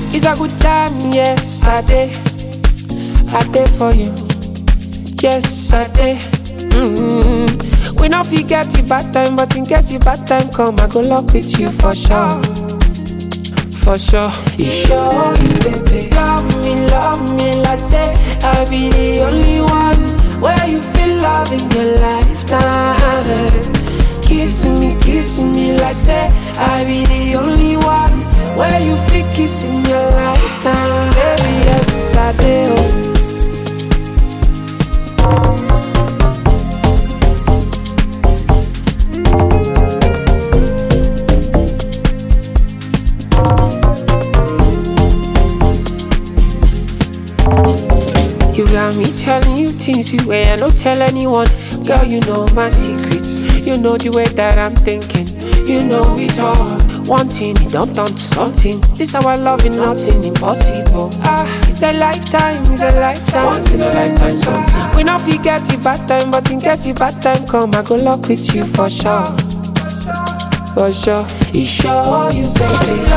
It's a good time, yes, I did for you. Yes, I did. We not forget the bad time, but in case the bad time come, I go lock with you for sure. For sure. You sure, baby. Love me like say I be the only one where you feel love in your lifetime. Kissing me like say I be the only one where you feel kissing your lifetime. Baby, yes, I do. You got me telling you things you way I don't tell anyone. Girl, you know my secrets. You know the way that I'm thinking. You know it all. One thing, it don't turn to something. This our love is nothing impossible. It's a lifetime, it's a lifetime. Once in a lifetime something. We not forget the bad time, but in case the bad time come, I go lock with you for sure. For sure. You sure, you baby.